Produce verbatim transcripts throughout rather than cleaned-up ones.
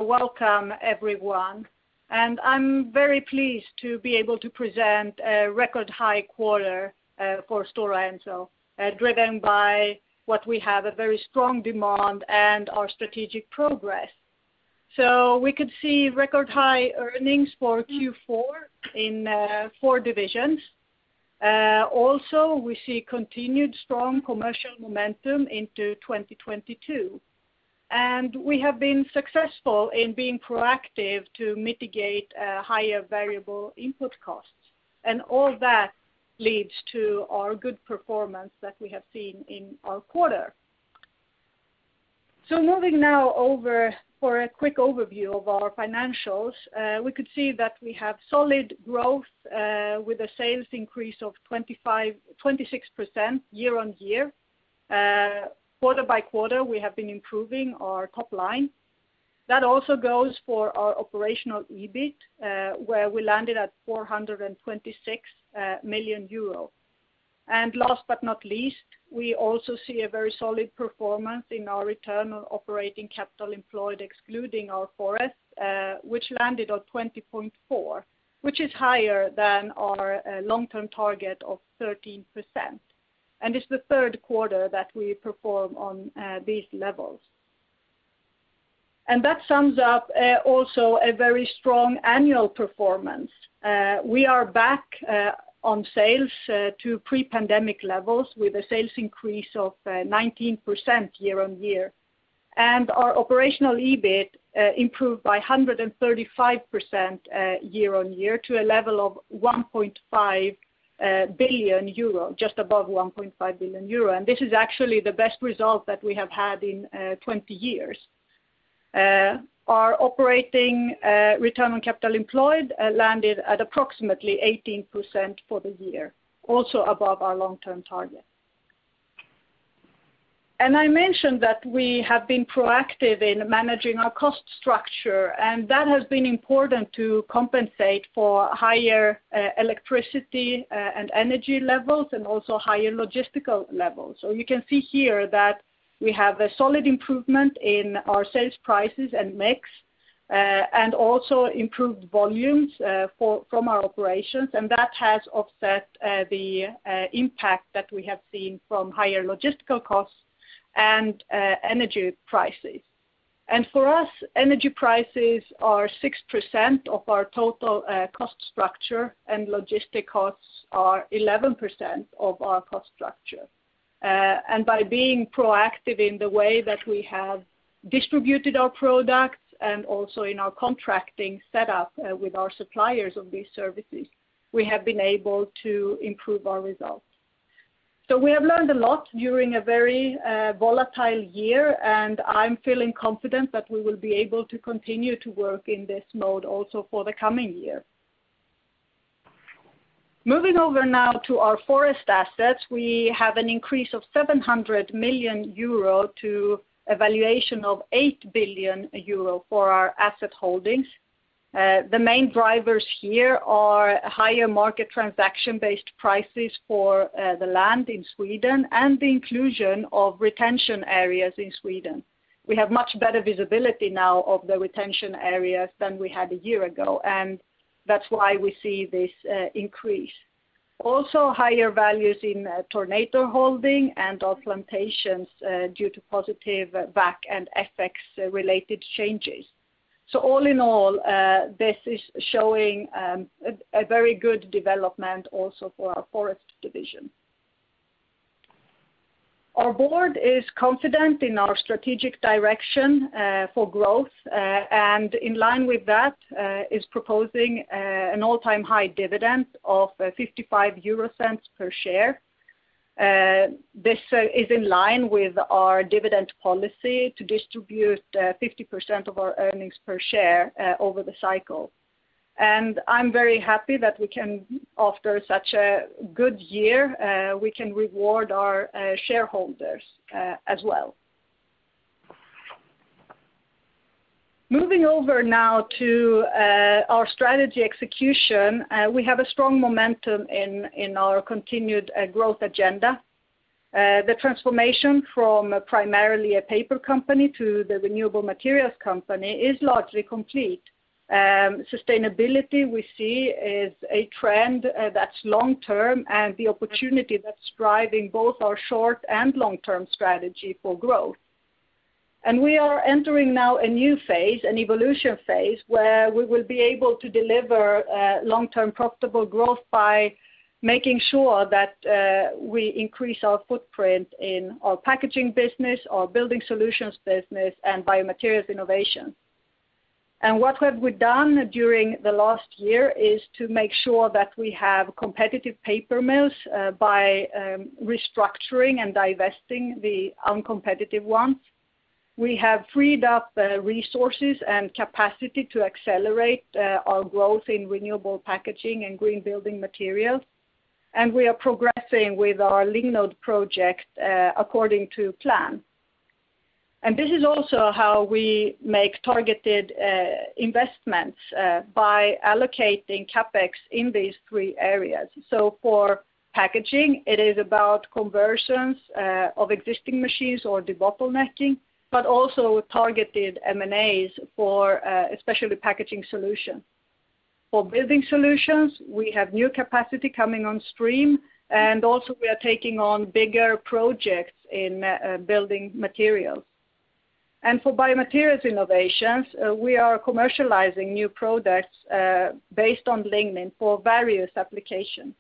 welcome everyone. And I'm very pleased to be able to present a record high quarter uh, for Stora Enso, uh, driven by what we have a very strong demand and our strategic progress. So we could see record high earnings for Q four in uh, four divisions. Uh, also, we see continued strong commercial momentum into twenty twenty-two. And we have been successful in being proactive to mitigate uh, higher variable input costs. And all that leads to our good performance that we have seen in our quarter. So moving now over for a quick overview of our financials, uh, we could see that we have solid growth uh, with a sales increase of twenty-five, twenty-six percent year on year. Uh, quarter by quarter, we have been improving our top line. That also goes for our operational EBIT, uh, where we landed at four hundred twenty-six uh, million euro. And last but not least, we also see a very solid performance in our return on operating capital employed, excluding our forest, uh, which landed on twenty point four, which is higher than our uh, long-term target of thirteen percent. And it's the third quarter that we perform on uh, these levels. And that sums up uh, also a very strong annual performance. Uh, we are back uh, on sales uh, to pre-pandemic levels with a sales increase of uh, nineteen percent year on year. And our operational EBIT uh, improved by one hundred thirty-five percent uh, year on year to a level of one point five uh, billion euro, just above one point five billion euro. And this is actually the best result that we have had in uh, twenty years. Uh, Our operating uh, return on capital employed uh, landed at approximately eighteen percent for the year, also above our long-term target. And I mentioned that we have been proactive in managing our cost structure, and that has been important to compensate for higher uh, electricity uh, and energy levels and also higher logistical levels. So you can see here that we have a solid improvement in our sales prices and mix, uh, and also improved volumes uh, for, from our operations, and that has offset uh, the uh, impact that we have seen from higher logistical costs and uh, energy prices. And for us, energy prices are six percent of our total uh, cost structure, and logistic costs are eleven percent of our cost structure. Uh, and by being proactive in the way that we have distributed our products and also in our contracting setup uh, with our suppliers of these services, we have been able to improve our results. So we have learned a lot during a very uh, volatile year, and I'm feeling confident that we will be able to continue to work in this mode also for the coming year. Moving over now to our forest assets, we have an increase of seven hundred million euro to a valuation of eight billion euro for our asset holdings. Uh, the main drivers here are higher market transaction-based prices for uh, the land in Sweden and the inclusion of retention areas in Sweden. We have much better visibility now of the retention areas than we had a year ago, and that's why we see this uh, increase. Also higher values in uh, Tornator holding and our plantations uh, due to positive uh, V A C and F X uh, related changes. So all in all, uh, this is showing um, a, a very good development also for our forest division. Our board is confident in our strategic direction uh, for growth, uh, and in line with that uh, is proposing uh, an all-time high dividend of uh, fifty-five euro cents per share. Uh, this uh, is in line with our dividend policy to distribute uh, fifty percent of our earnings per share uh, over the cycle. And I'm very happy that we can, after such a good year, uh, we can reward our uh, shareholders uh, as well. Moving over now to uh, our strategy execution, uh, we have a strong momentum in, in our continued uh, growth agenda. Uh, the transformation from uh, primarily a paper company to the renewable materials company is largely complete. Um, sustainability, we see, is a trend uh, that's long-term, and the opportunity that's driving both our short and long-term strategy for growth. And we are entering now a new phase, an evolution phase, where we will be able to deliver uh, long-term profitable growth by making sure that uh, we increase our footprint in our packaging business, our building solutions business, and biomaterials innovation. And what have we done during the last year is to make sure that we have competitive paper mills uh, by um, restructuring and divesting the uncompetitive ones. We have freed up uh, resources and capacity to accelerate uh, our growth in renewable packaging and green building materials. And we are progressing with our Lignode project uh, according to plan. And this is also how we make targeted uh, investments uh, by allocating capex in these three areas. So for packaging, it is about conversions uh, of existing machines or debottlenecking, but also targeted M and As for uh, especially packaging solutions. For building solutions, we have new capacity coming on stream, and also we are taking on bigger projects in uh, building materials. And for biomaterials innovations, uh, we are commercializing new products uh, based on lignin for various applications.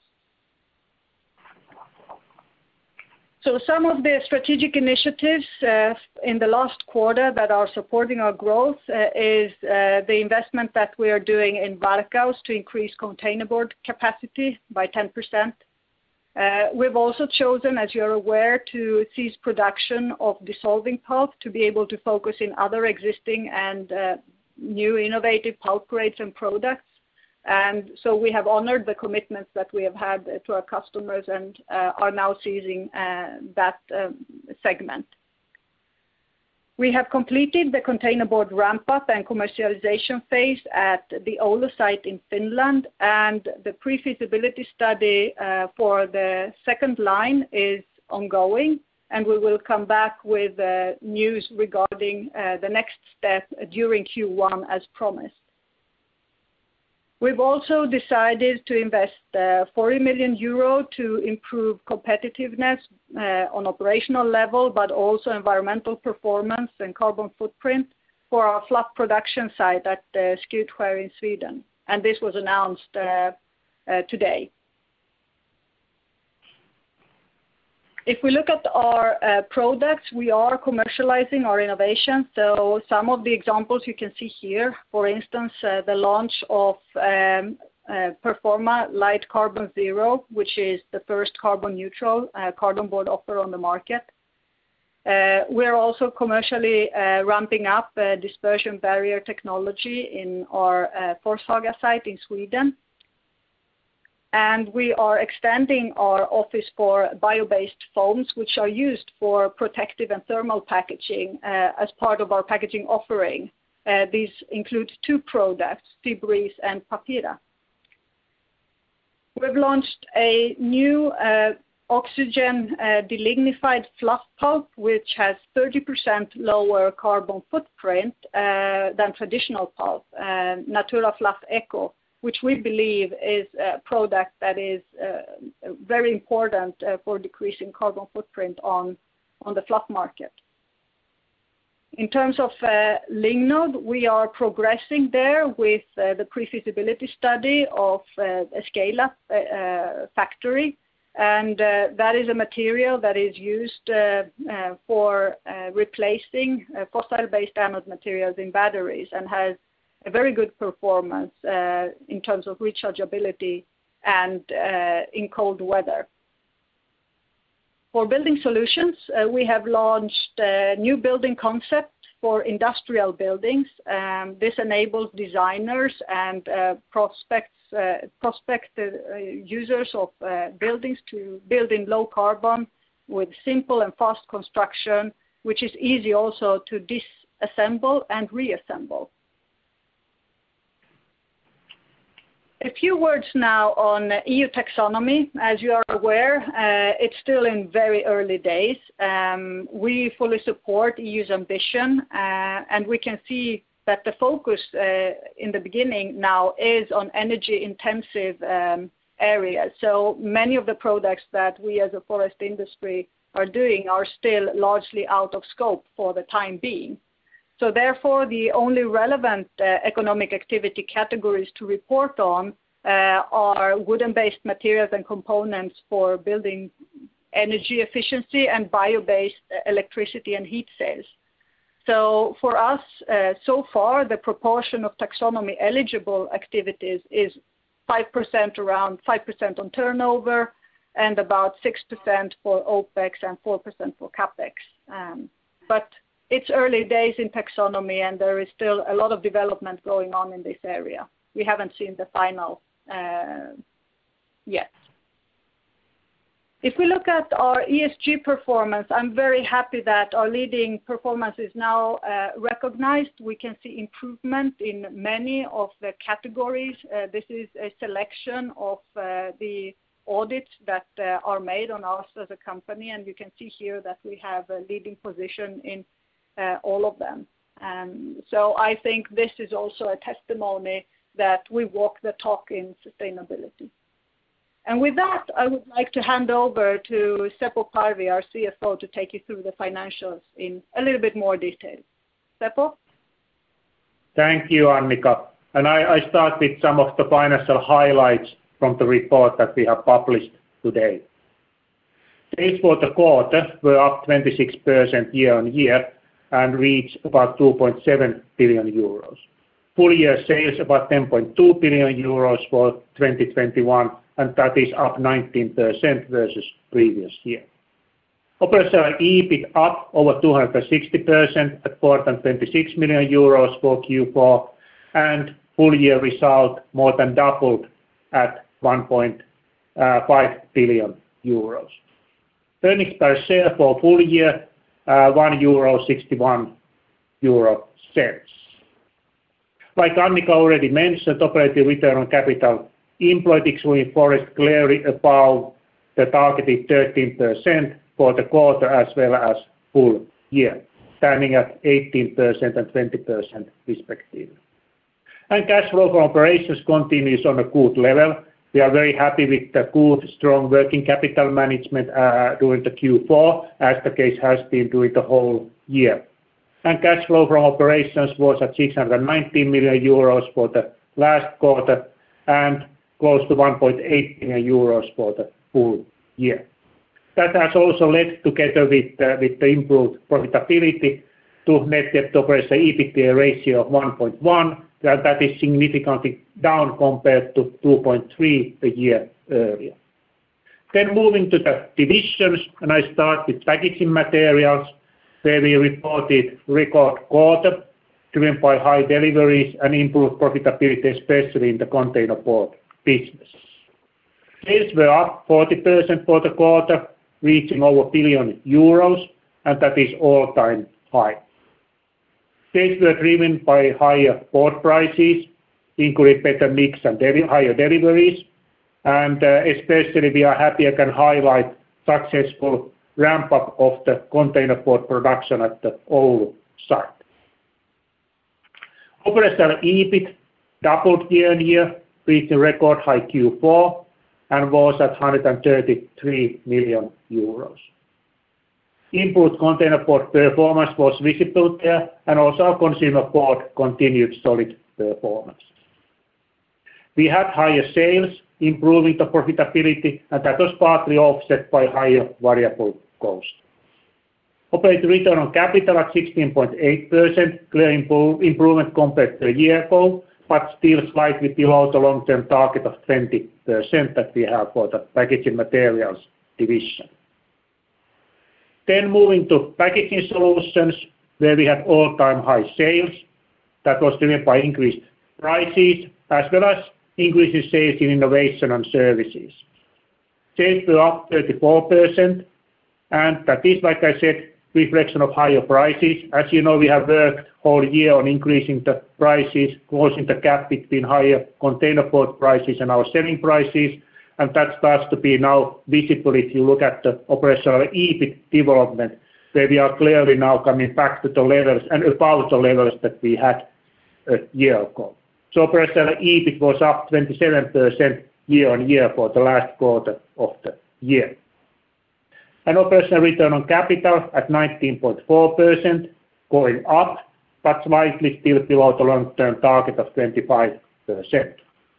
So some of the strategic initiatives uh, in the last quarter that are supporting our growth uh, is uh, the investment that we are doing in Varkaus to increase containerboard capacity by ten percent. Uh, we've also chosen, as you're aware, to cease production of dissolving pulp to be able to focus in other existing and uh, new innovative pulp grades and products. And so we have honored the commitments that we have had uh, to our customers and uh, are now seizing uh, that um, segment. We have completed the containerboard ramp-up and commercialization phase at the Oulu site in Finland, and the pre-feasibility study uh, for the second line is ongoing, and we will come back with uh, news regarding uh, the next step during Q one as promised. We've also decided to invest uh, forty million euro to improve competitiveness uh, on operational level, but also environmental performance and carbon footprint for our fluff production site at uh, Skutskär in Sweden. And this was announced uh, uh, today. If we look at our uh, products, we are commercializing our innovations. So some of the examples you can see here, for instance, uh, the launch of um, uh, Performa Light Carbon Zero, which is the first carbon neutral uh, carton board offer on the market. Uh, we're also commercially uh, ramping up uh, dispersion barrier technology in our uh, Forshaga site in Sweden. And we are extending our office for bio-based foams, which are used for protective and thermal packaging uh, as part of our packaging offering. Uh, these include two products, Fibreeze and Papira. We've launched a new uh, oxygen uh, delignified fluff pulp, which has thirty percent lower carbon footprint uh, than traditional pulp, uh, Natura Fluff Eco, which we believe is a product that is uh, very important uh, for decreasing carbon footprint on, on the fluff market. In terms of uh, Lignode, we are progressing there with uh, the pre-feasibility study of uh, a scale-up uh, factory, and uh, that is a material that is used uh, uh, for uh, replacing uh, fossil-based anode materials in batteries and has a very good performance uh, in terms of rechargeability and uh, in cold weather. For building solutions, uh, we have launched a new building concept for industrial buildings. Um, this enables designers and uh, prospects, uh, prospective uh, users of uh, buildings to build in low carbon with simple and fast construction, which is easy also to disassemble and reassemble. A few words now on E U taxonomy. As you are aware, uh, it's still in very early days. Um, we fully support E U's ambition, uh, and we can see that the focus uh, in the beginning now is on energy-intensive um, areas. So many of the products that we as a forest industry are doing are still largely out of scope for the time being. So therefore, the only relevant uh, economic activity categories to report on uh, are wooden-based materials and components for building energy efficiency and bio-based electricity and heat sales. So for us, uh, so far, the proportion of taxonomy-eligible activities is five percent, around five percent on turnover, and about six percent for OPEX and four percent for CAPEX. Um, but it's early days in taxonomy, and there is still a lot of development going on in this area. We haven't seen the final uh, yet. If we look at our E S G performance, I'm very happy that our leading performance is now uh, recognized. We can see improvement in many of the categories. Uh, this is a selection of uh, the audits that uh, are made on us as a company, and you can see here that we have a leading position in uh, all of them. Um, so I think this is also a testimony that we walk the talk in sustainability. And with that, I would like to hand over to Seppo Parvi, our C F O, to take you through the financials in a little bit more detail. Seppo? Thank you, Annika. And I, I start with some of the financial highlights from the report that we have published today. Sales for the quarter were up twenty-six percent year-on-year and reached about two point seven billion euros. Full year sales about ten point two billion euros for twenty twenty-one, and that is up nineteen percent versus previous year. Operational E B I T up over two hundred sixty percent at four hundred twenty-six million euros for Q four, and full year result more than doubled at one point five billion euros. Earnings per share for full year, uh, one euro sixty-one euro cents. Like Annika already mentioned, operating return on capital employed excluding forest clearly above the targeted thirteen percent for the quarter as well as full year, standing at eighteen percent and twenty percent respectively. And cash flow from operations continues on a good level. We are very happy with the good, strong working capital management uh, during the Q four, as the case has been during the whole year. And cash flow from operations was at six hundred nineteen million euros for the last quarter and close to one point eight billion euros for the full year. That has also led, together with, uh, with the improved profitability, to net debt to operational EBITDA ratio of one point one. That, that is significantly down compared to two point three a year earlier. Then moving to the divisions, and I start with packaging materials, where we reported record quarter, driven by high deliveries and improved profitability, especially in the container board business. Sales were up forty percent for the quarter, reaching over a billion euros, and that is all-time high. Sales were driven by higher board prices, including better mix and deli higher deliveries, and uh, especially we are happy I can highlight successful ramp-up of the container board production at the Oulu site. Operational E B I T doubled year-on-year, reaching record high Q four, and was at one hundred thirty-three million euros. Improved container board performance was visible there, and also our consumer board continued solid performance. We had higher sales, improving the profitability, and that was partly offset by higher variable cost. Operating return on capital at sixteen point eight percent, clear improve, improvement compared to a year ago, but still slightly below the long-term target of twenty percent that we have for the packaging materials division. Then moving to packaging solutions, where we had all-time high sales. That was driven by increased prices, as well as increase in sales in innovation and services. Sales were up thirty-four percent, and that is, like I said, reflection of higher prices. As you know, we have worked whole year on increasing the prices, closing the gap between higher containerboard prices and our selling prices, and that starts to be now visible if you look at the operational EBIT development, where we are clearly now coming back to the levels and above the levels that we had a year ago. So operational EBIT was up twenty-seven percent year-on-year for the last quarter of the year. And operational return on capital at nineteen point four percent, going up, but slightly still below the long-term target of twenty-five percent.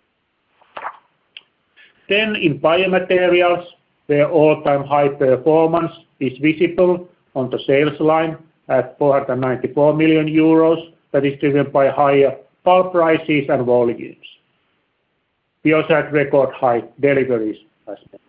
Then in biomaterials, where all-time high performance is visible on the sales line at four hundred ninety-four million euros, that is driven by higher pulp prices and volumes. We also had record high deliveries as well.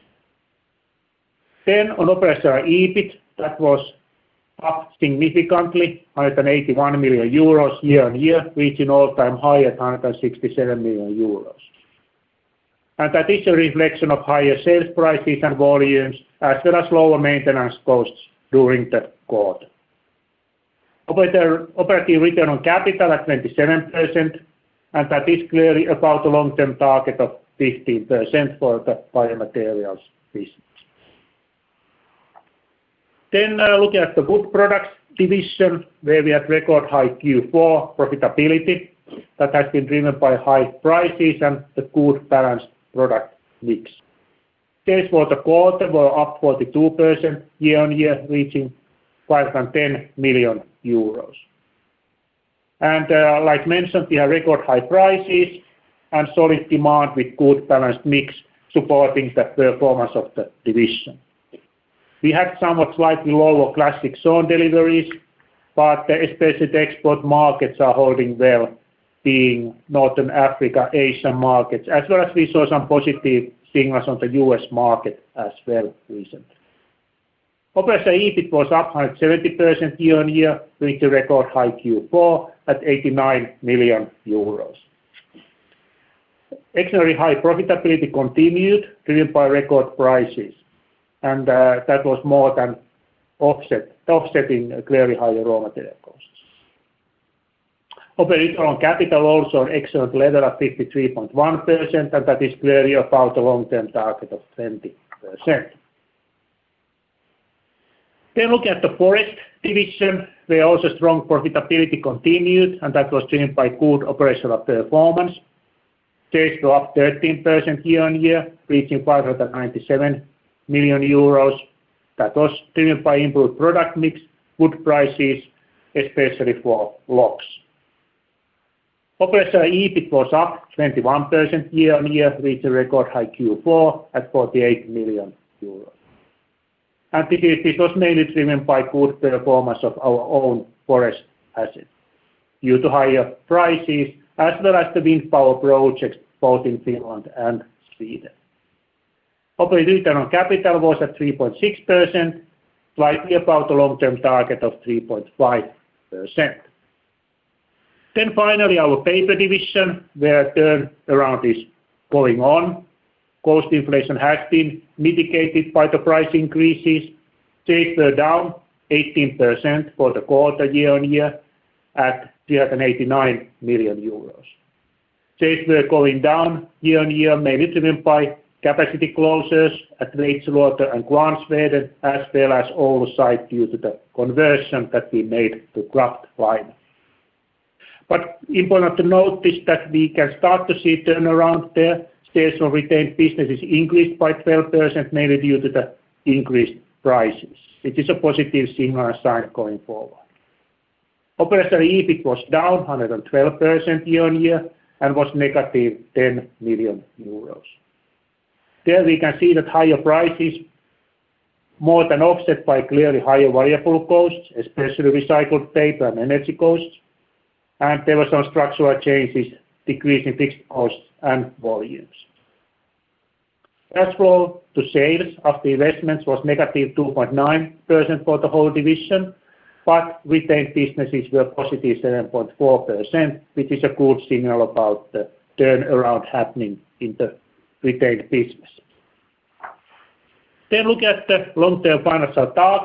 Then on operational EBIT, that was up significantly, one hundred eighty-one million euros year-on-year, reaching all-time high at one hundred sixty-seven million euros. And that is a reflection of higher sales prices and volumes, as well as lower maintenance costs during the quarter. Operating return on capital at twenty-seven percent, and that is clearly above the long-term target of fifteen percent for the biomaterials business. Then uh, looking at the wood products division, where we had record high Q four profitability, that has been driven by high prices and the good balanced product mix. Sales for the quarter were up forty-two percent year-on-year, reaching five hundred ten million euros. And uh, like mentioned, we have record high prices and solid demand with good balanced mix supporting the performance of the division. We had somewhat slightly lower classic sawn deliveries, but uh, especially the export markets are holding well, being Northern Africa, Asian markets, as well as we saw some positive signals on the U S market as well recently. Operational EBIT was up one hundred seventy percent year-on-year, reaching record high Q four at eighty-nine million euros. Extraordinary high profitability continued, driven by record prices, and uh, that was more than offset, offsetting clearly higher raw material costs. Operating return on capital also an excellent level at fifty-three point one percent, and that is clearly above the long-term target of twenty percent. Then looking at the forest division, where also strong profitability continued, and that was driven by good operational performance. Sales were up thirteen percent year-on-year, reaching five hundred ninety-seven million euros. That was driven by improved product mix, wood prices, especially for logs. Operational EBIT was up twenty-one percent year-on-year, reaching record high Q four at forty-eight million euros. And this, this was mainly driven by good performance of our own forest assets due to higher prices, as well as the wind power projects both in Finland and Sweden. Operating return on capital was at three point six percent, slightly above the long-term target of three point five percent. Then finally our paper division, where turnaround is going on. Cost inflation has been mitigated by the price increases. Sales were down eighteen percent for the quarter year-on-year at three hundred eighty-nine million euros. Sales were going down year-on-year, mainly driven by capacity closures at Veitsiluoto and Kvarnsveden, as well as Oulu site due to the conversion that we made to kraftliner. But important to notice that we can start to see turnaround there. Sales of retained businesses increased by twelve percent, mainly due to the increased prices. It is a positive signal and sign going forward. Operational EBIT was down one hundred twelve percent year-on-year and was negative ten million euros. There we can see that higher prices more than offset by clearly higher variable costs, especially recycled paper and energy costs, and there were some structural changes, decreasing fixed costs and volumes. Cash flow to sales after investments was negative two point nine percent for the whole division, but retained businesses were positive seven point four percent, which is a good signal about the turnaround happening in the retained business. Then look at the long-term financial targets.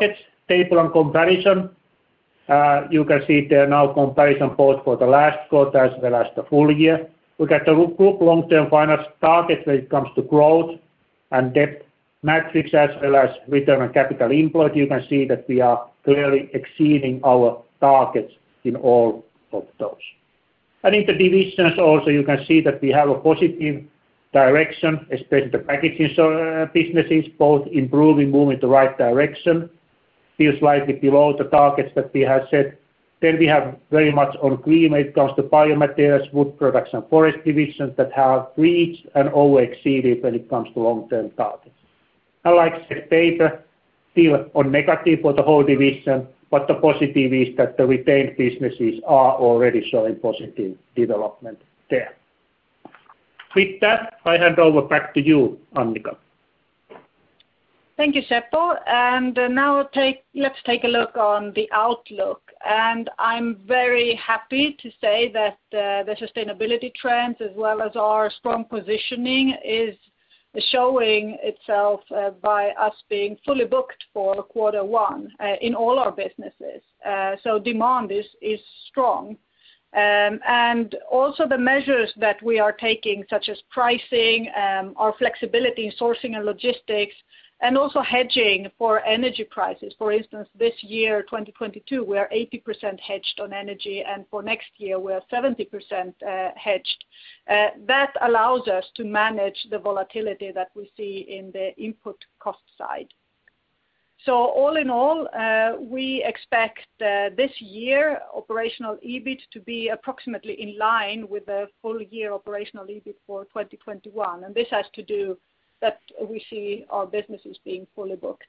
table on comparison. Uh, you can see there now comparison both for the last quarter as well as the full year. We got the group long-term finance target when it comes to growth and debt metrics as well as return on capital employed. You can see that we are clearly exceeding our targets in all of those. And in the divisions also you can see that we have a positive direction, especially the packaging uh, businesses, both improving, moving the right direction, still slightly below the targets that we have set. Then we have very much on green when it comes to biomaterials, wood products and forest divisions that have reached and over exceeded when it comes to long-term targets. And like I said, paper still on negative for the whole division, but the positive is that the retained businesses are already showing positive development there. With that, I hand over back to you, Annica. Thank you, Seppo. And uh, now take, let's take a look on the outlook. And I'm very happy to say that uh, the sustainability trends as well as our strong positioning is showing itself uh, by us being fully booked for quarter one uh, in all our businesses. Uh, so demand is, is strong. Um, and also the measures that we are taking, such as pricing, um, our flexibility in sourcing and logistics, and also hedging for energy prices. For instance, this year, twenty twenty-two, we are eighty percent hedged on energy, and for next year, we are seventy percent uh, hedged. Uh, that allows us to manage the volatility that we see in the input cost side. So all in all, uh, we expect uh, this year operational E B I T to be approximately in line with the full year operational E B I T for twenty twenty-one, and this has to do that we see our businesses being fully booked.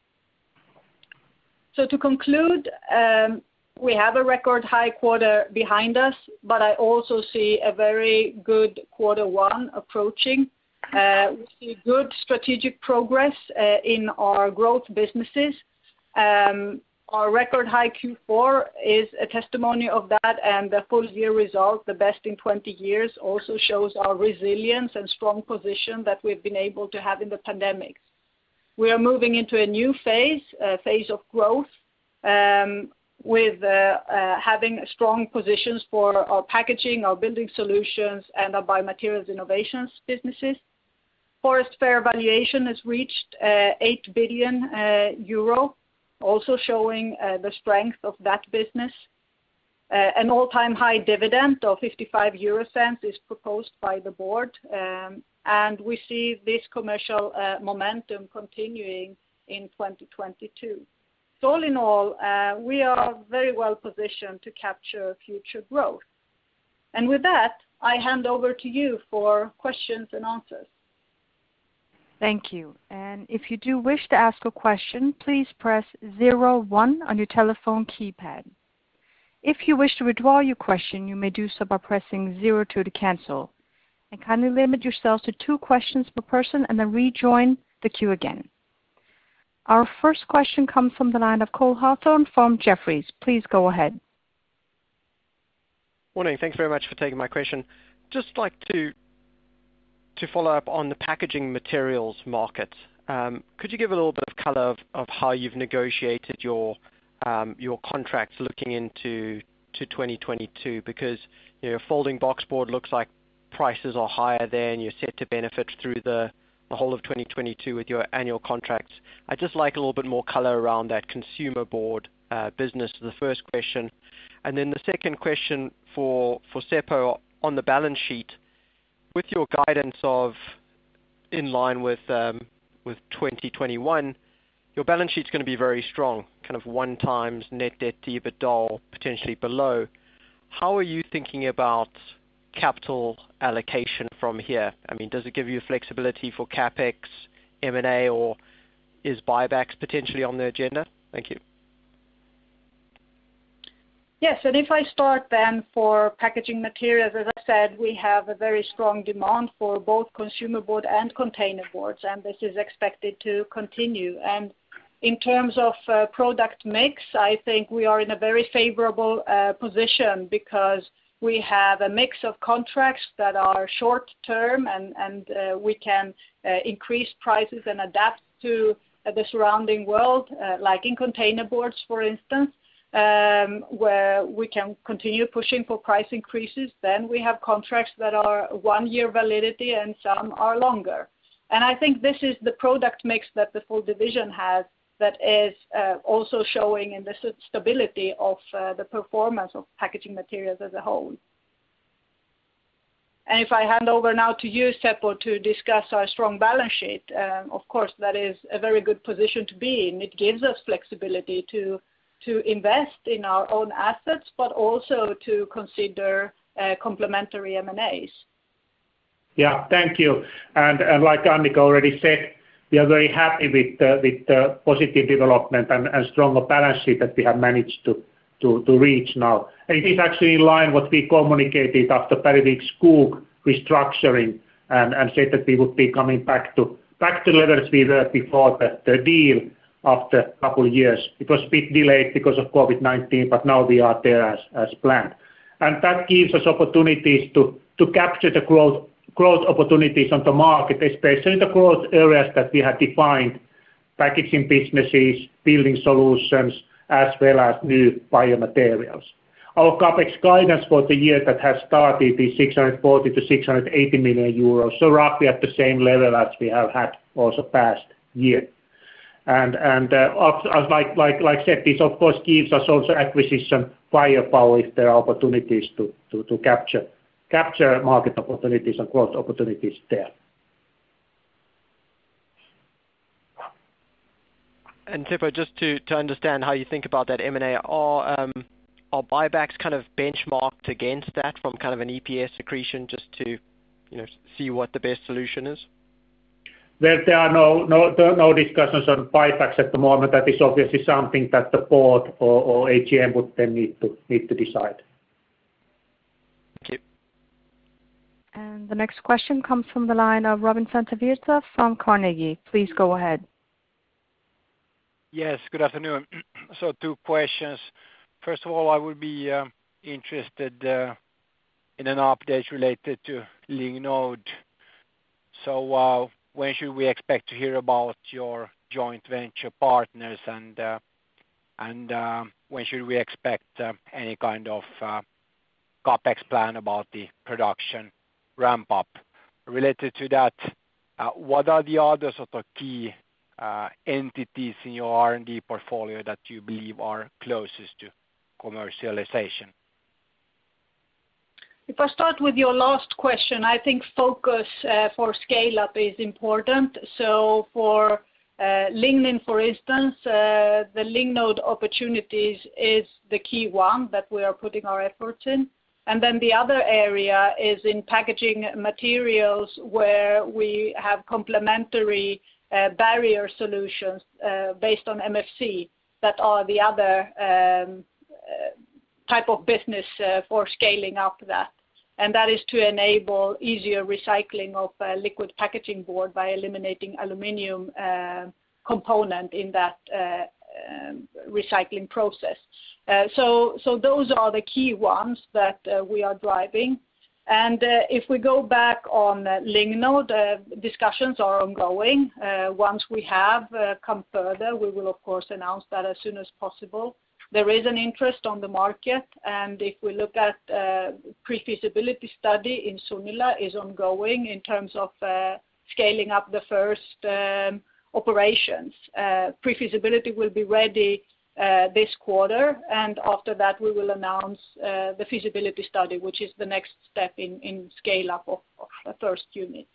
So to conclude, um, we have a record high quarter behind us, but I also see a very good quarter one approaching. Uh, we see good strategic progress uh, in our growth businesses. Um, our record high Q four is a testimony of that, and the full year result, the best in twenty years, also shows our resilience and strong position that we've been able to have in the pandemic. We are moving into a new phase, a phase of growth, um, with uh, uh, having strong positions for our packaging, our building solutions, and our biomaterials innovations businesses. Forest fair valuation has reached uh, eight billion uh, euro, also showing uh, the strength of that business. Uh, an all-time high dividend of fifty-five euro cents is proposed by the board, um, and we see this commercial uh, momentum continuing in twenty twenty-two. So all in all, uh, we are very well positioned to capture future growth. And with that, I hand over to you for questions and answers. Thank you. And if you do wish to ask a question, please press zero one on your telephone keypad. If you wish to withdraw your question, you may do so by pressing zero two to cancel. And kindly limit yourselves to two questions per person and then rejoin the queue again. Our first question comes from the line of Cole Hathorn from Jefferies. Please go ahead. Morning. Thanks very much for taking my question. Just like to to follow up on the packaging materials market. Um, could you give a little bit of color of, of how you've negotiated your um, your contracts looking into to twenty twenty-two? Because you know, folding boxboard looks like prices are higher there, and you're set to benefit through the, the whole of twenty twenty-two with your annual contracts. I'd just like a little bit more color around that consumer board uh, business, the first question. And then the second question for, for Seppo on the balance sheet. With your guidance of in line with um, with twenty twenty-one, your balance sheet's going to be very strong, kind of one times net debt to EBITDA, potentially below. How are you thinking about capital allocation from here? I mean, does it give you flexibility for CapEx, M and A, or is buybacks potentially on the agenda? Thank you. Yes, and if I start then for packaging materials, as I said, we have a very strong demand for both consumer board and container boards, and this is expected to continue. And in terms of uh, product mix, I think we are in a very favorable uh, position because we have a mix of contracts that are short term, and, and uh, we can uh, increase prices and adapt to the surrounding world, like in container boards, for instance, um, where we can continue pushing for price increases. Then we have contracts that are one-year validity and some are longer. And I think this is the product mix that the full division has that is uh, also showing in the stability of uh, the performance of Packaging Materials as a whole. And if I hand over now to you, Seppo, to discuss our strong balance sheet, um, of course, that is a very good position to be in. It gives us flexibility to to invest in our own assets, but also to consider uh, complementary M and As. Yeah, thank you. And, and like Annika already said, we are very happy with uh, with the positive development and, and stronger balance sheet that we have managed to to, to reach now. And it is actually in line what we communicated after Bergvik Skog restructuring and, and said that we would be coming back to back to levels we were before the, the deal after a couple of years. It was a bit delayed because of COVID nineteen, but now we are there as, as planned. And that gives us opportunities to, to capture the growth growth opportunities on the market, especially the growth areas that we have defined, packaging businesses, building solutions, as well as new biomaterials. Our CapEx guidance for the year that has started is six hundred forty to six hundred eighty million euros, so roughly at the same level as we have had also past year. And and uh, as like like like said, this of course gives us also acquisition firepower if there are opportunities to to, to capture capture market opportunities and growth opportunities there. And Seppo, just to, to understand how you think about that M and A, are um, are buybacks kind of benchmarked against that from kind of an E P S accretion, just to you know see what the best solution is? Well, there are no no no discussions on buybacks at the moment. That is obviously something that the board or, or A G M would then need to need to decide. Thank you. And the next question comes from the line of Robin Santavirta from Carnegie. Please go ahead. Yes, good afternoon. So two questions. First of all, I would be uh, interested uh, in an update related to Lignode. So uh, when should we expect to hear about your joint venture partners, and uh, and uh, when should we expect uh, any kind of uh, CapEx plan about the production ramp up? Related to that, uh, what are the other sort of key uh, entities in your R and D portfolio that you believe are closest to commercialization? If I start with your last question, I think focus uh, for scale-up is important. So for uh, lignin, for instance, uh, the Lignode opportunities is the key one that we are putting our efforts in. And then the other area is in packaging materials, where we have complementary uh, barrier solutions uh, based on M F C that are the other um, uh, type of business uh, for scaling up that. And that is to enable easier recycling of uh, liquid packaging board by eliminating aluminium uh, component in that uh, um, recycling process. Uh, so, so those are the key ones that uh, we are driving. And uh, if we go back on uh, Lignode, uh, discussions are ongoing. Uh, once we have uh, come further, we will of course announce that as soon as possible. There is an interest on the market, and if we look at uh, pre-feasibility study in Sunila is ongoing in terms of uh, scaling up the first um, operations. Uh, pre-feasibility will be ready uh, this quarter, and after that we will announce uh, the feasibility study, which is the next step in, in scale up of, of the first unit.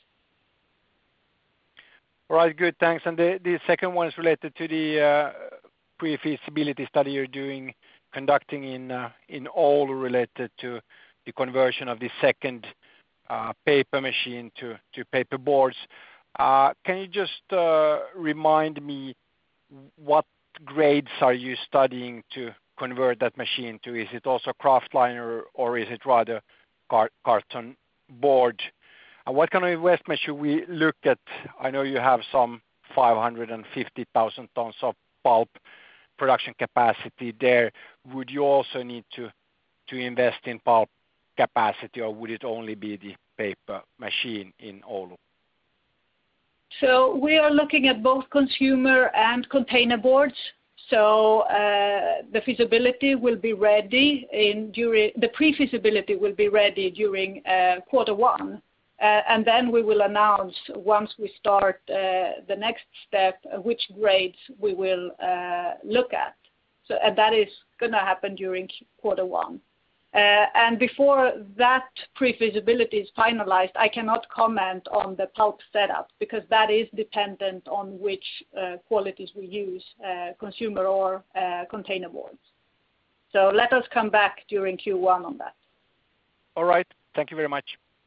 All right, good, thanks. And the, the second one is related to the uh, pre-feasibility study you're doing, conducting in uh, in Oulu, related to the conversion of the second uh, paper machine to, to paper boards. Uh, can you just uh, remind me what grades are you studying to convert that machine to? Is it also kraftliner, or is it rather car- carton board? And what kind of investment should we look at? I know you have some five hundred fifty thousand tons of pulp production capacity there. Would you also need to to invest in pulp capacity, or would it only be the paper machine in Oulu? So we are looking at both consumer and container boards. So uh, the feasibility will be ready in during the pre-feasibility will be ready during uh, quarter one, uh, and then we will announce once we start uh, the next step uh, which grades we will uh, look at. So and that is going to happen during quarter one. Uh, and before that pre-feasibility is finalized, I cannot comment on the pulp setup because that is dependent on which uh, qualities we use, uh, consumer or uh, container boards. So let us come back during Q one on that. All right. Thank you very much.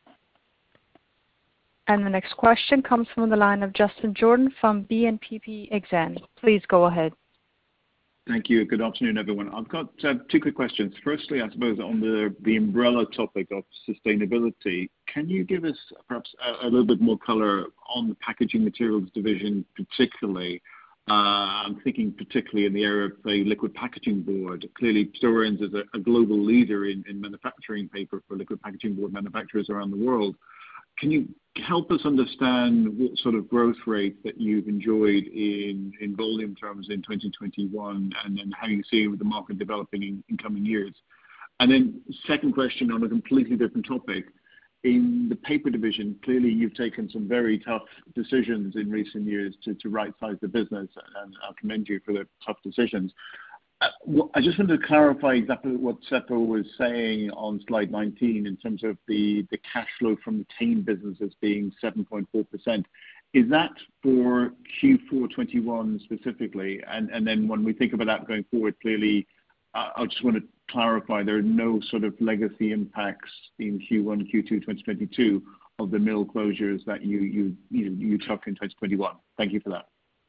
And the next question comes from the line of Justin Jordan from B N P P Exane. Please go ahead. Thank you. Good afternoon, everyone. I've got uh, two quick questions. Firstly, I suppose on the, the umbrella topic of sustainability, can you give us perhaps a, a little bit more color on the packaging materials division particularly? Uh, I'm thinking particularly in the area of the liquid packaging board. Clearly, Stora Enso is a, a global leader in, in manufacturing paper for liquid packaging board manufacturers around the world. Can you help us understand what sort of growth rate that you've enjoyed in, in volume terms in twenty twenty-one and then how you see the market developing in, in coming years? And then second question on a completely different topic. In the paper division, clearly you've taken some very tough decisions in recent years to, to right-size the business, and I commend you for the tough decisions. Uh, well, I just wanted to clarify exactly what Seppo was saying on slide nineteen in terms of the, the cash flow from retained businesses being seven point four percent. Is that for Q four twenty-one specifically? And, and then when we think about that going forward, clearly, uh, I just want to clarify there are no sort of legacy impacts in Q one, Q two twenty twenty-two of the mill closures that you, you, you, you took in twenty twenty-one. Thank you for that.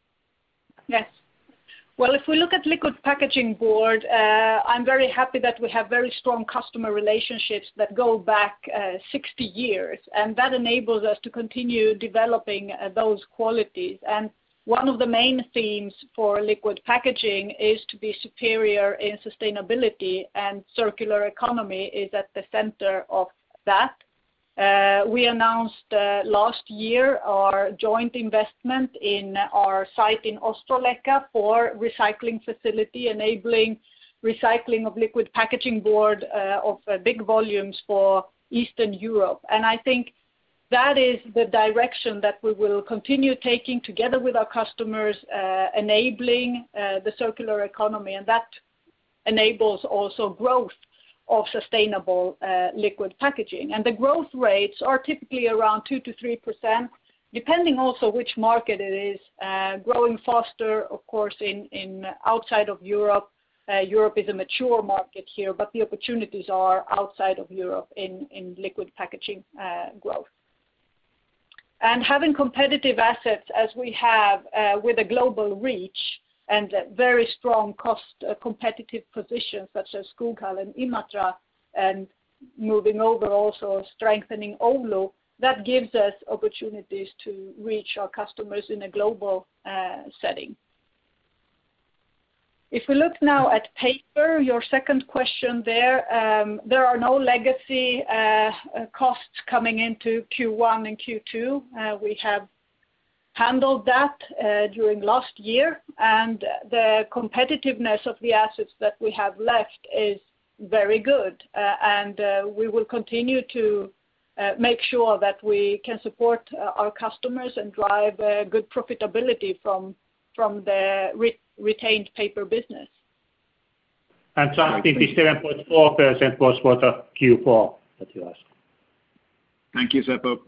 Yes. Well, if we look at liquid packaging board, uh, I'm very happy that we have very strong customer relationships that go back uh, sixty years, and that enables us to continue developing uh, those qualities. And one of the main themes for liquid packaging is to be superior in sustainability, and circular economy is at the center of that. Uh, we announced uh, last year our joint investment in our site in Ostrołęka for recycling facility, enabling recycling of liquid packaging board uh, of uh, big volumes for Eastern Europe. And I think that is the direction that we will continue taking together with our customers, uh, enabling uh, the circular economy, and that enables also growth of sustainable uh, liquid packaging. And the growth rates are typically around two to three percent, depending also which market it is, uh, growing faster, of course, in, in outside of Europe. Uh, Europe is a mature market here, but the opportunities are outside of Europe in, in liquid packaging uh, growth. And having competitive assets as we have uh, with a global reach, and uh, very strong cost uh, competitive positions such as Skoghall and Imatra, and moving over also strengthening Oulu, that gives us opportunities to reach our customers in a global uh, setting. If we look now at paper, your second question there, um, there are no legacy uh, uh, costs coming into Q one and Q two. Uh, we have handled that uh, during last year, and the competitiveness of the assets that we have left is very good, uh, and uh, we will continue to uh, make sure that we can support uh, our customers and drive uh, good profitability from from the re retained paper business. And Justin, the seven point four percent was for the Q four that you asked. Thank you, Seppo.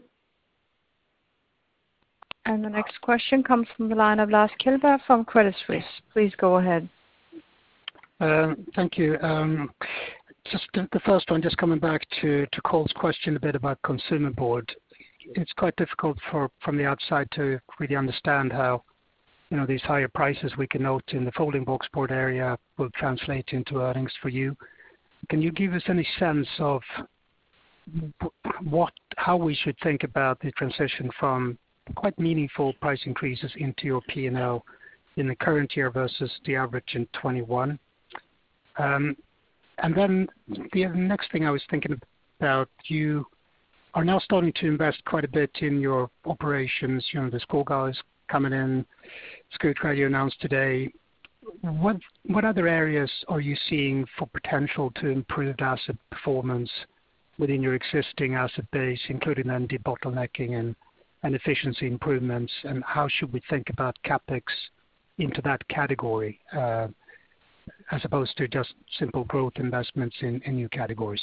And the next question comes from the line of Lars Kjellberg from Credit Suisse. Please go ahead. Uh, thank you. Um, just the, the first one, just coming back to, to Cole's question a bit about consumer board. It's quite difficult for from the outside to really understand how, you know, these higher prices we can note in the folding boxboard area will translate into earnings for you. Can you give us any sense of what, how we should think about the transition from quite meaningful price increases into your P and L in the current year versus the average in twenty-one? Um, and then the next thing I was thinking about, you are now starting to invest quite a bit in your operations. You know, the Skoghall is coming in, Skutskär announced today. What what other areas are you seeing for potential to improve asset performance within your existing asset base, including then debottlenecking and, and efficiency improvements, and how should we think about CapEx into that category, uh, as opposed to just simple growth investments in, in new categories?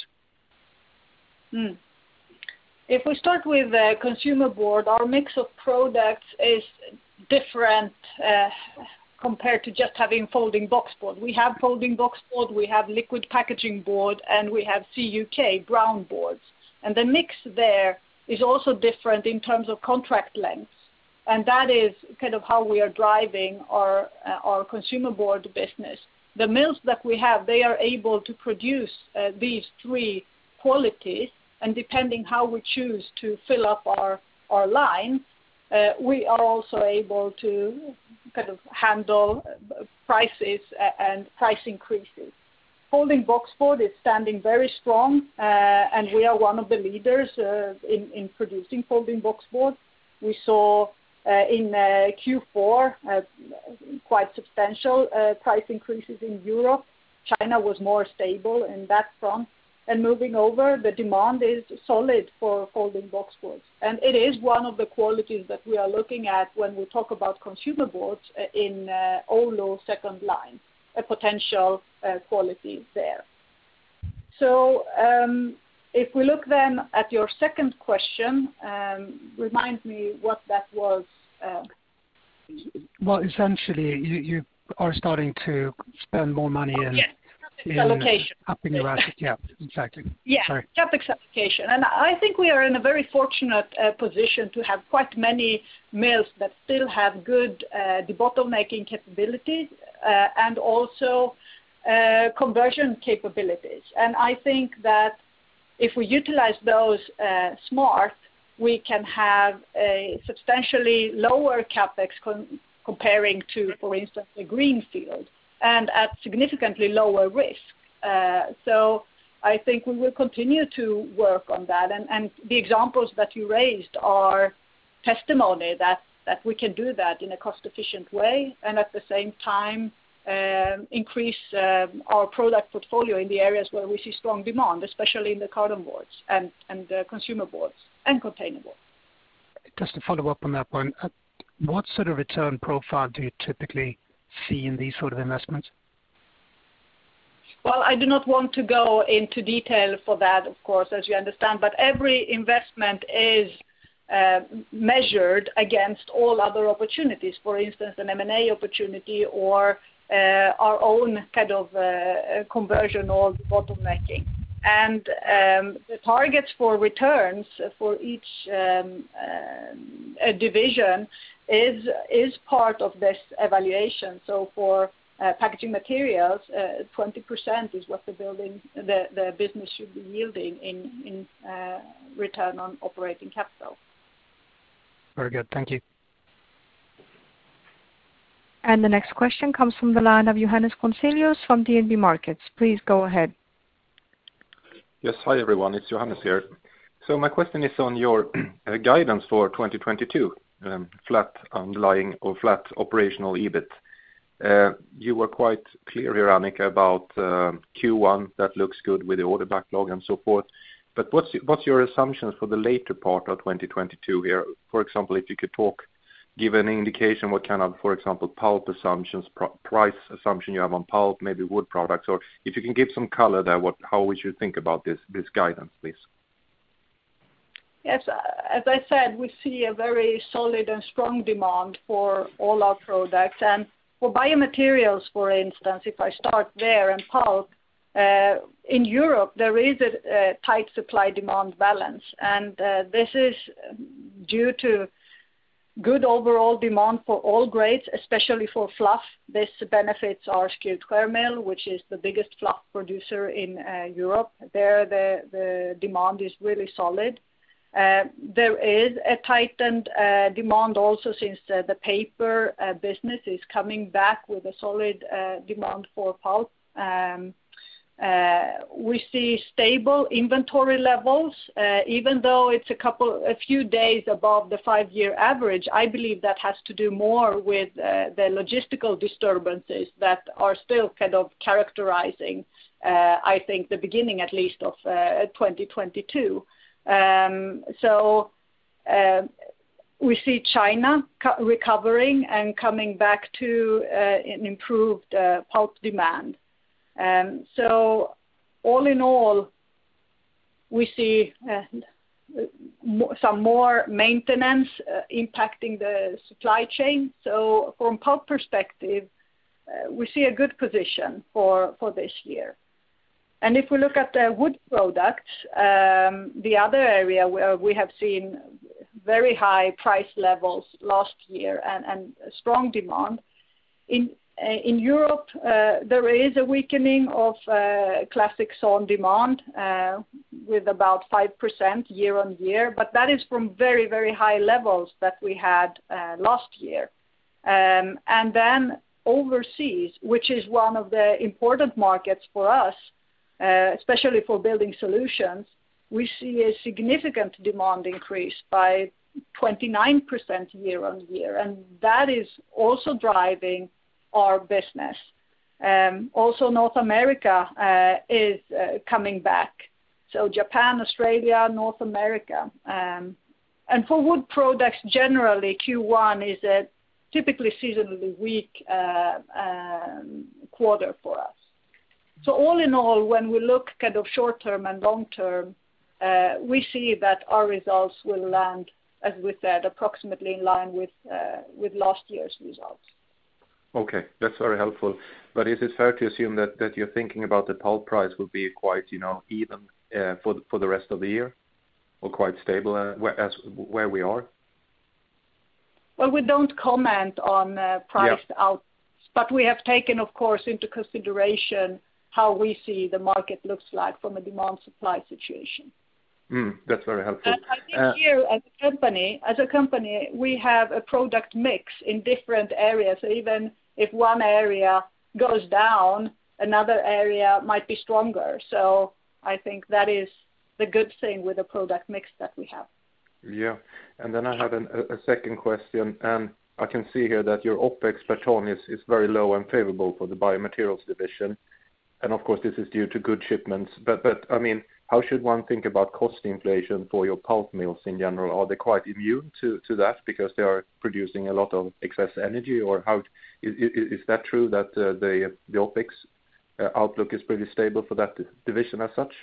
Mm. If we start with uh, consumer board, our mix of products is different uh, compared to just having folding boxboard. We have folding boxboard, we have liquid packaging board, and we have C U K, brown boards. And the mix there is also different in terms of contract lengths. And that is kind of how we are driving our, uh, our consumer board business. The mills that we have, they are able to produce uh, these three qualities, and depending how we choose to fill up our, our line, uh, we are also able to kind of handle prices and price increases. Folding boxboard is standing very strong, uh, and we are one of the leaders uh, in, in producing folding boxboard. We saw uh, in uh, Q four uh, quite substantial uh, price increases in Europe. China was more stable in that front. And moving over, the demand is solid for folding boxboards. And it is one of the qualities that we are looking at when we talk about consumer boards in uh, Oulu second line, a potential uh, quality there. So um, if we look then at your second question, um, remind me what that was. Uh, well, essentially, you, you are starting to spend more money oh, in... Yes. In allocation. Upping your asset, yeah, exactly. Yeah, Sorry. CapEx allocation. And I think we are in a very fortunate uh, position to have quite many mills that still have good uh, debottlenecking capabilities uh, and also uh, conversion capabilities. And I think that if we utilize those uh, smart, we can have a substantially lower CapEx con- comparing to, for instance, a greenfield, and at significantly lower risk. Uh, so I think we will continue to work on that. And, and the examples that you raised are testimony that, that we can do that in a cost-efficient way and at the same time um, increase um, our product portfolio in the areas where we see strong demand, especially in the carton boards and, and uh, consumer boards and container boards. Just to follow up on that one, uh, what sort of return profile do you typically see in these sort of investments? Well, I do not want to go into detail for that, of course, as you understand, but every investment is uh, measured against all other opportunities, for instance, an M and A opportunity or uh, our own kind of uh, conversion or bottlenecking. And um, the targets for returns for each um, uh, division is is part of this evaluation. So for uh, packaging materials, uh, twenty percent is what the building the, the business should be yielding in in uh, return on operating capital. Very good, thank you. And the next question comes from the line of Johannes Grunselius from D N B Markets. Please go ahead. Yes, hi everyone, it's Johannes here. So my question is on your guidance for twenty twenty-two. Um, flat underlying or flat operational EBIT. Uh, you were quite clear here, Annica, about uh, Q one. That looks good with the order backlog and so forth. But what's what's your assumptions for the later part of twenty twenty-two here? For example, if you could talk, give an indication what kind of, for example, pulp assumptions, pr- price assumption you have on pulp, maybe wood products, or if you can give some color there, what how we should think about this this guidance, please. Yes, as I said, we see a very solid and strong demand for all our products. And for biomaterials, for instance, if I start there, and pulp, uh, in Europe there is a, a tight supply-demand balance. And uh, this is due to good overall demand for all grades, especially for fluff. This benefits our Skutskär mill, which is the biggest fluff producer in uh, Europe. There the, the demand is really solid. Uh, there is a tightened uh, demand also since uh, the paper uh, business is coming back with a solid uh, demand for pulp. Um, Uh, we see stable inventory levels, uh, even though it's a couple, a few days above the five-year average. I believe that has to do more with uh, the logistical disturbances that are still kind of characterizing, uh, I think, the beginning at least of uh, twenty twenty-two. Um, so uh, we see China co- recovering and coming back to uh, an improved uh, pulp demand. Um, so all in all, we see uh, some more maintenance uh, impacting the supply chain. So from pulp perspective, uh, we see a good position for, for this year. And if we look at the wood products, um, the other area where we have seen very high price levels last year and, and strong demand, in In Europe, uh, there is a weakening of uh, classic sawn demand uh, with about five percent year on year, but that is from very, very high levels that we had uh, last year. Um, and then overseas, which is one of the important markets for us, uh, especially for building solutions, we see a significant demand increase by twenty-nine percent year on year, and that is also driving our business. Um, also North America uh, is uh, coming back. So Japan, Australia, North America. Um, and for wood products generally, Q one is a typically seasonally weak uh, um, quarter for us. So all in all, when we look kind of short term and long term, uh, we see that our results will land, as we said, approximately in line with, uh, with last year's results. Okay, that's very helpful. But is it fair to assume that, that you're thinking about the pulp price will be quite, you know, even uh, for the, for the rest of the year, or quite stable uh, where, as where we are? Well, we don't comment on uh, price yeah. out, but we have taken, of course, into consideration how we see the market looks like from a demand-supply situation. Mm, that's very helpful. And I think uh, here, as a company, as a company, we have a product mix in different areas. So even if one area goes down, another area might be stronger. So I think that is the good thing with the product mix that we have. Yeah, and then I have an, a second question, and I can see here that your OPEX per ton is, is very low and favorable for the biomaterials division. And of course, this is due to good shipments. But, but I mean, how should one think about cost inflation for your pulp mills in general? Are they quite immune to, to that because they are producing a lot of excess energy? Or how is, is, is that true that uh, the, the OPEX uh, outlook is pretty stable for that division as such?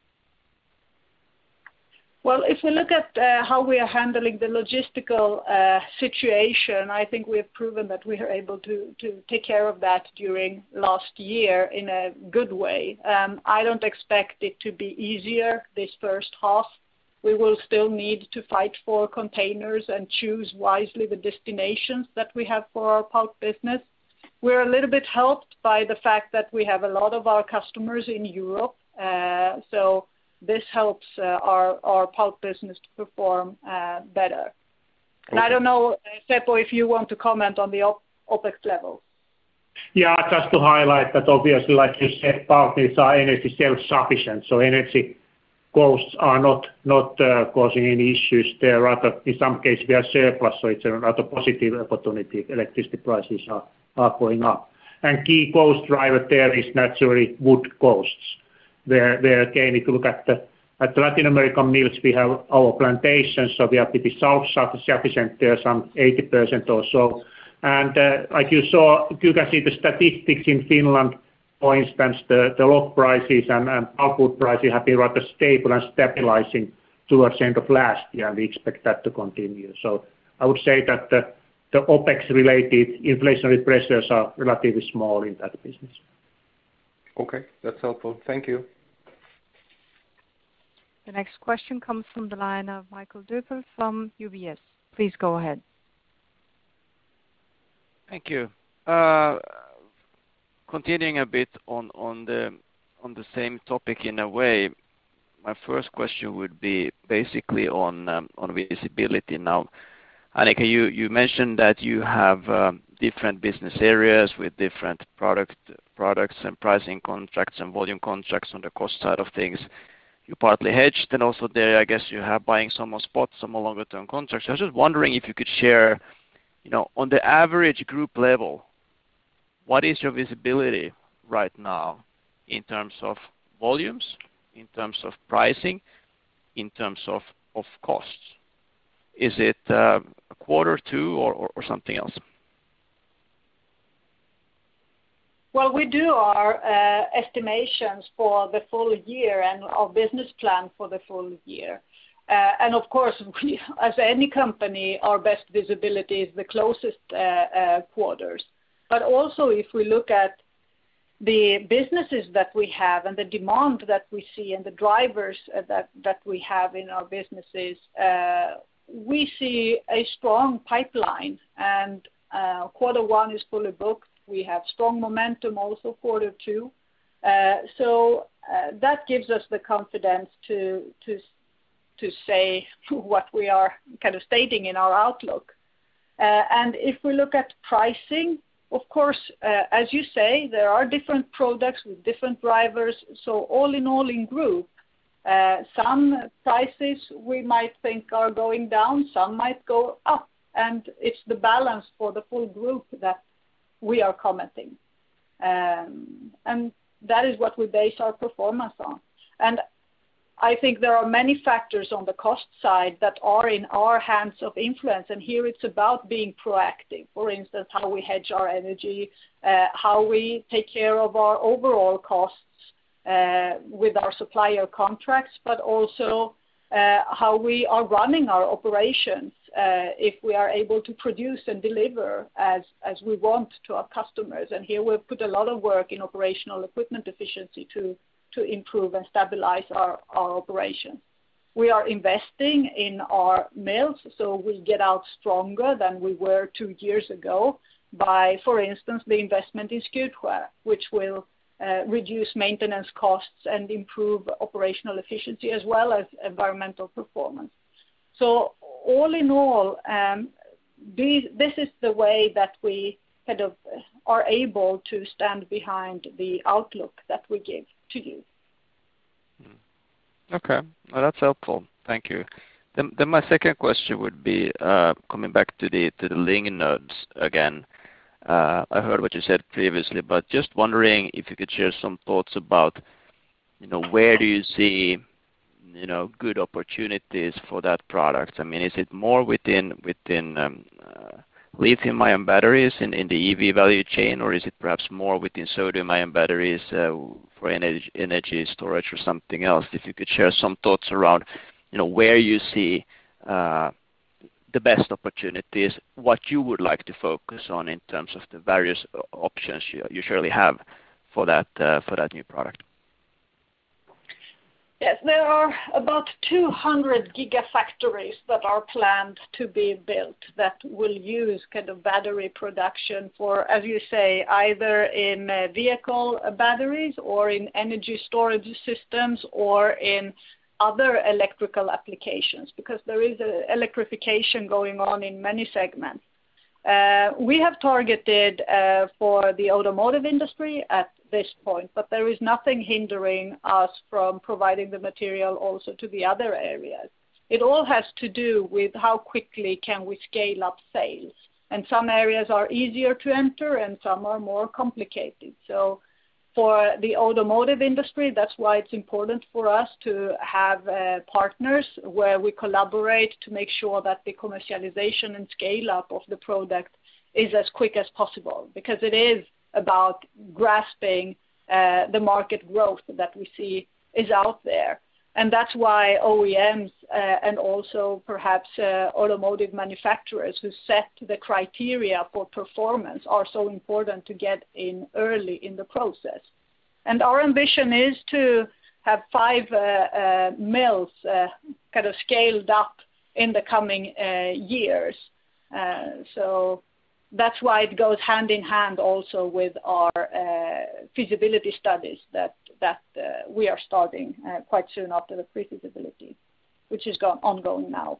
Well, if we look at uh, how we are handling the logistical uh, situation, I think we have proven that we are able to, to take care of that during last year in a good way. Um, I don't expect it to be easier this first half. We will still need to fight for containers and choose wisely the destinations that we have for our pulp business. We're a little bit helped by the fact that we have a lot of our customers in Europe, uh, so this helps uh, our, our pulp business to perform uh, better. And okay. I don't know, Seppo, if you want to comment on the op- OPEX level. Yeah, just to highlight that obviously, like you said, pulp mills are energy self-sufficient, so energy costs are not, not uh, causing any issues there. Rather, in some cases, we are surplus, so it's another positive opportunity. Electricity prices are, are going up. And key cost driver there is naturally wood costs. Where, where again, if you look at the, at the Latin American mills, we have our plantations, so we are pretty self-sufficient there, some eighty percent or so. And uh, like you saw, you can see the statistics in Finland, for instance, the, the log prices and, and pulpwood prices have been rather stable and stabilizing towards the end of last year, and we expect that to continue. So I would say that the, the OPEX-related inflationary pressures are relatively small in that business. Okay, that's helpful. Thank you. The next question comes from the line of Michael Duppel from U B S. Please go ahead. Thank you. Uh, continuing a bit on, on the on the same topic in a way, my first question would be basically on um, on visibility now. Annica, you, you mentioned that you have um, different business areas with different product products and pricing contracts and volume contracts on the cost side of things. You partly hedged, and also there, I guess you have buying some on spot, some on longer term contracts. I was just wondering if you could share, you know, on the average group level, what is your visibility right now in terms of volumes, in terms of pricing, in terms of of costs? Is it uh, a quarter, two, or, or, or something else? Well, we do our uh, estimations for the full year and our business plan for the full year. Uh, and of course, we, as any company, our best visibility is the closest uh, uh, quarters. But also if we look at the businesses that we have and the demand that we see and the drivers uh, that, that we have in our businesses, uh, we see a strong pipeline, and uh, quarter one is fully booked. We have strong momentum also quarter two. Uh, so uh, that gives us the confidence to, to, to say what we are kind of stating in our outlook. Uh, and if we look at pricing, of course, uh, as you say, there are different products with different drivers. So all in all in group, uh, some prices we might think are going down, some might go up. And it's the balance for the full group that we are commenting. Um, and that is what we base our performance on. And I think there are many factors on the cost side that are in our hands of influence, and here it's about being proactive. For instance, how we hedge our energy, uh, how we take care of our overall costs uh, with our supplier contracts, but also uh, how we are running our operations. Uh, if we are able to produce and deliver as, as we want to our customers. And here we've put a lot of work in operational equipment efficiency to, to improve and stabilize our, our operations. We are investing in our mills, so we get out stronger than we were two years ago by, for instance, the investment in Skutskär, which will uh, reduce maintenance costs and improve operational efficiency as well as environmental performance. So all in all, um, these, this is the way that we kind of are able to stand behind the outlook that we give to you. Okay, well, that's helpful. Thank you. Then, then my second question would be uh, coming back to the to the Lignode again. Uh, I heard what you said previously, but just wondering if you could share some thoughts about, you know, where do you see, you know, good opportunities for that product? I mean, is it more within within um, uh, lithium-ion batteries in, in the E V value chain, or is it perhaps more within sodium-ion batteries uh, for energy, energy storage or something else? If you could share some thoughts around, you know, where you see uh, the best opportunities, what you would like to focus on in terms of the various options you, you surely have for that uh, for that new product. Yes, there are about two hundred gigafactories that are planned to be built that will use kind of battery production for, as you say, either in uh, vehicle batteries or in energy storage systems or in other electrical applications, because there is a electrification going on in many segments. Uh, we have targeted uh, for the automotive industry at this point, but there is nothing hindering us from providing the material also to the other areas. It all has to do with how quickly can we scale up sales. And some areas are easier to enter and some are more complicated. So for the automotive industry, that's why it's important for us to have uh, partners where we collaborate to make sure that the commercialization and scale up of the product is as quick as possible, because it is about grasping uh, the market growth that we see is out there. And that's why O E Ms uh, and also perhaps uh, automotive manufacturers who set the criteria for performance are so important to get in early in the process. And our ambition is to have five uh, uh, mills uh, kind of scaled up in the coming uh, years. Uh, so that's why it goes hand in hand also with our uh, feasibility studies that that uh, we are starting uh, quite soon after the pre-feasibility, which is go- ongoing now.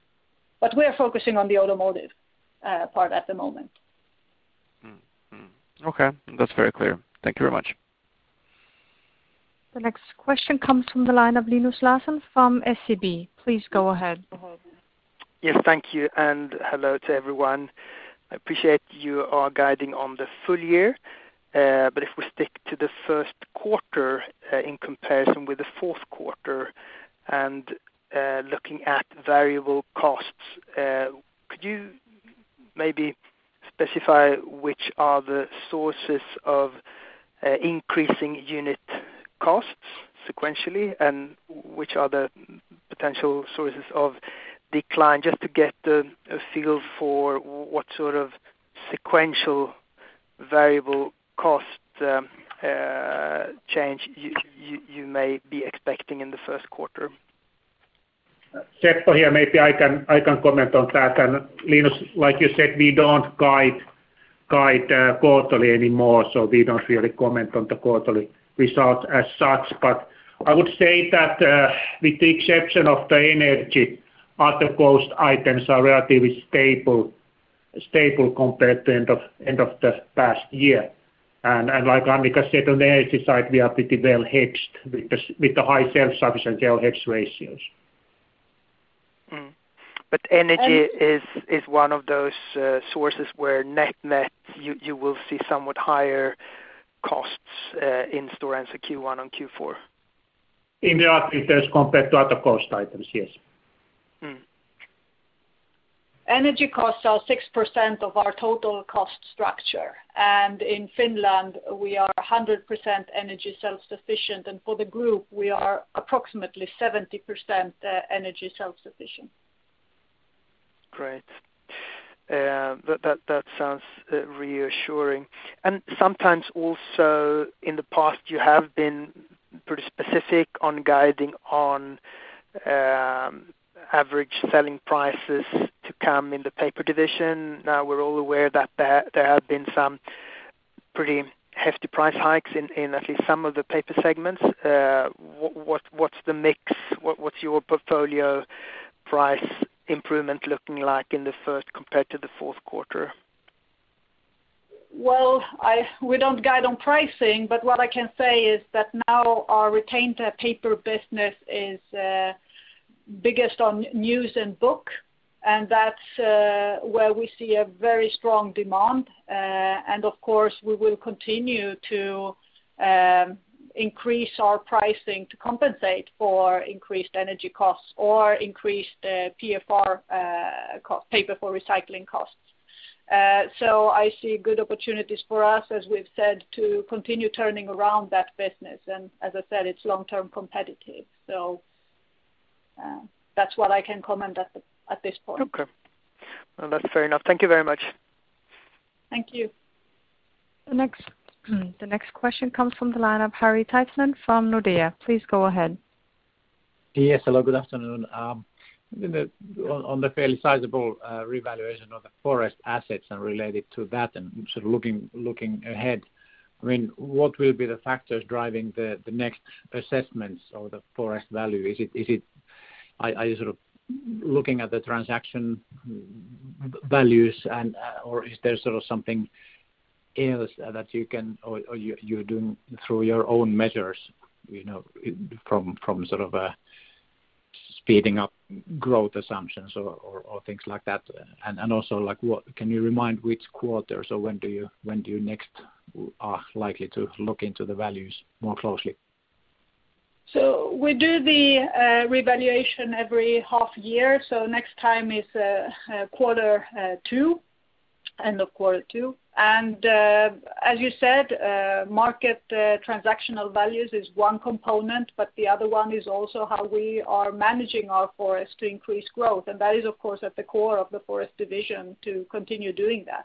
But we are focusing on the automotive uh, part at the moment. Mm-hmm. Okay, that's very clear. Thank you very much. The next question comes from the line of Linus Larsson from S E B. Please go ahead. Yes, thank you, and hello to everyone. I appreciate you are guiding on the full year, uh, but if we stick to the first quarter uh, in comparison with the fourth quarter and uh, looking at variable costs, uh, could you maybe specify which are the sources of uh, increasing unit costs sequentially and which are the potential sources of decline, just to get a, a feel for what sort of sequential variable cost um, uh, change you, you, you may be expecting in the first quarter. Seppo here, maybe I can I can comment on that. And Linus, like you said, we don't guide guide uh, quarterly anymore, so we don't really comment on the quarterly results as such. But I would say that uh, with the exception of the energy, other cost items are relatively stable stable compared to end of end of the past year. And, and like Annika said, on the energy side, we are pretty well hedged with the with the high self-sufficiency or hedge ratios. Mm. But energy um, is is one of those uh, sources where net net you, you will see somewhat higher costs uh, in Stora Enso Q one and Q four. In relative terms compared to other cost items, yes. Mm. Energy costs are six percent of our total cost structure, and in Finland we are one hundred percent energy self-sufficient, and for the group we are approximately seventy percent uh, energy self-sufficient. Great. Uh, that, that, that sounds uh, reassuring. And sometimes also in the past you have been pretty specific on guiding on um, average selling prices to come in the paper division. Now we're all aware that there, there have been some pretty hefty price hikes in, in at least some of the paper segments. Uh, what, what what's the mix? What, what's your portfolio price improvement looking like in the first compared to the fourth quarter? Well, I, we don't guide on pricing, but what I can say is that now our retained uh, paper business is uh, biggest on news and book, and that's uh, where we see a very strong demand. Uh, and of course, we will continue to um, increase our pricing to compensate for increased energy costs or increased uh, P F R uh, cost, paper for recycling costs. Uh, so I see good opportunities for us, as we've said, to continue turning around that business. And as I said, it's long-term competitive. So uh, that's what I can comment at, the, at this point. Okay. Well, that's fair enough. Thank you very much. Thank you. The next, the next question comes from the line of Harri Taittonen from Nordea. Please go ahead. Yes, hello, good afternoon. Um, The, on, on the fairly sizable uh, revaluation of the forest assets and related to that and sort of looking looking ahead, I mean, what will be the factors driving the, the next assessments of the forest value? Is it, is it are, are you sort of looking at the transaction values and uh, or is there sort of something else that you can or, or you, you're doing through your own measures, you know, from from sort of a speeding up growth assumptions or, or, or things like that, and and also like what can you remind which quarters or when do you when do you next are likely to look into the values more closely? So we do the uh, revaluation every half year. So next time is uh, uh, quarter uh, two, end of quarter two. And uh, as you said, uh, market uh, transactional values is one component, but the other one is also how we are managing our forest to increase growth. And that is, of course, at the core of the forest division to continue doing that.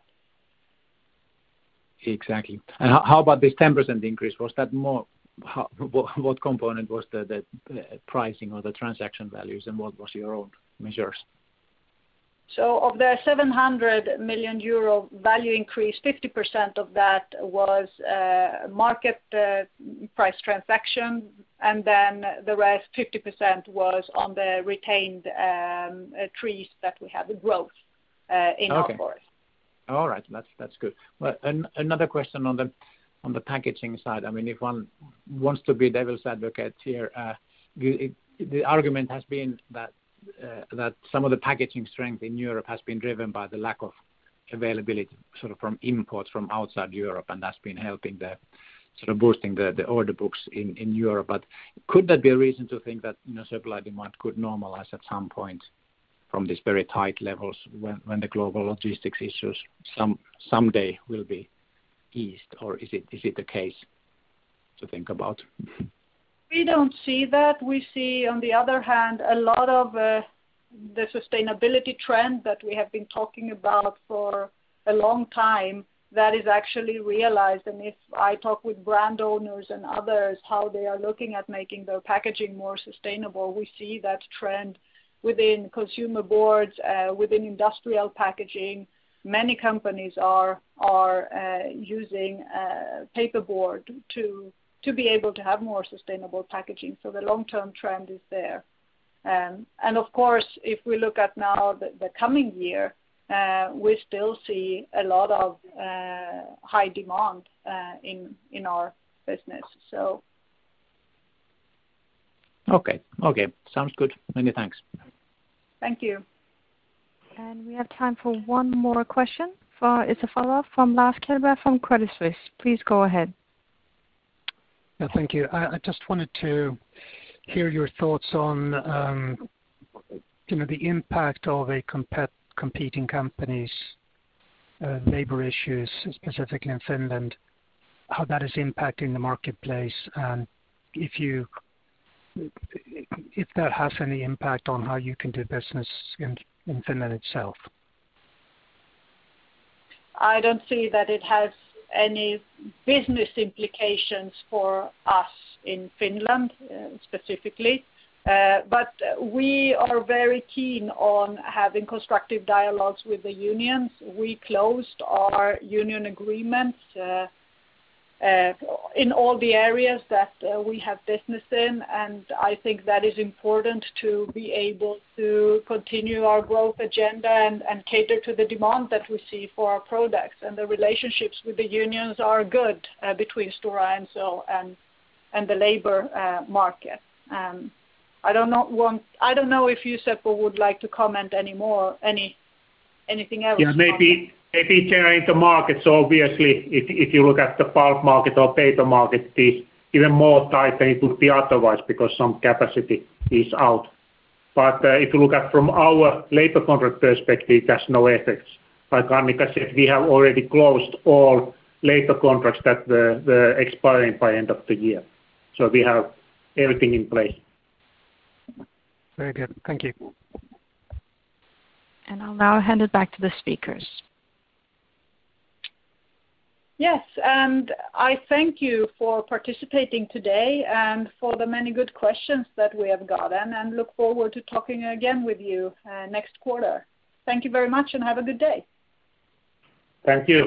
Exactly. And how, how about this ten percent increase? Was that more, how, what, what component was the, the pricing or the transaction values, and what was your own measures? So of the seven hundred million euro value increase, fifty percent of that was uh, market uh, price transaction, and then the rest, fifty percent, was on the retained um, uh, trees that we have, the growth uh, in okay. our forest. All right. That's good. Well, another question on the packaging side. I mean, if one wants to be devil's advocate here, the argument has been that some of the packaging strength in Europe has been driven by the lack of availability, sort of from imports from outside Europe, and that's been helping the sort of boosting the order books in Europe. But could that be a reason to think that, you know, supply demand could normalize at some point from these very tight levels when the global logistics issues someday will be eased, or is it the case to think about? We don't see that. We see, on the other hand, a lot of uh, the sustainability trend that we have been talking about for a long time that is actually realized. And if I talk with brand owners and others, how they are looking at making their packaging more sustainable, we see that trend within consumer boards, uh, within industrial packaging. Many companies are are uh, using uh, paperboard to to be able to have more sustainable packaging. So the long-term trend is there. Um, and of course, if we look at now the, the coming year, uh, we still see a lot of uh, high demand uh, in in our business. So. Okay. Okay. Sounds good. Many thanks. Thank you. And we have time for one more question. For, it's a follow-up from Lars Kjellberg from Credit Suisse. Please go ahead. Yeah, thank you. I, I just wanted to hear your thoughts on, um, you know, the impact of a compet- competing company's uh, labor issues, specifically in Finland, how that is impacting the marketplace, and if you, if that has any impact on how you can do business in, in Finland itself. I don't see that it has any business implications for us in Finland uh, specifically. Uh, but we are very keen on having constructive dialogues with the unions. We closed our union agreements uh, uh, in all the areas that uh, we have business in, and I think that is important to be able to continue our growth agenda and, and cater to the demand that we see for our products. And the relationships with the unions are good uh, between Stora Enso and and the labor uh, market. Um, I don't know want. I don't know if you, Seppo, would like to comment any more, any anything else. Yeah, maybe maybe generally in the market. So obviously, if if you look at the pulp market or paper market, it is even more tight than it would be otherwise because some capacity is out. But uh, if you look at from our labor contract perspective, it has no effects. Like Annika said, we have already closed all labor contracts that were, were expiring by end of the year. So we have everything in place. Very good. Thank you. And I'll now hand it back to the speakers. Yes, and I thank you for participating today and for the many good questions that we have gotten, and look forward to talking again with you uh, next quarter. Thank you very much and have a good day. Thank you.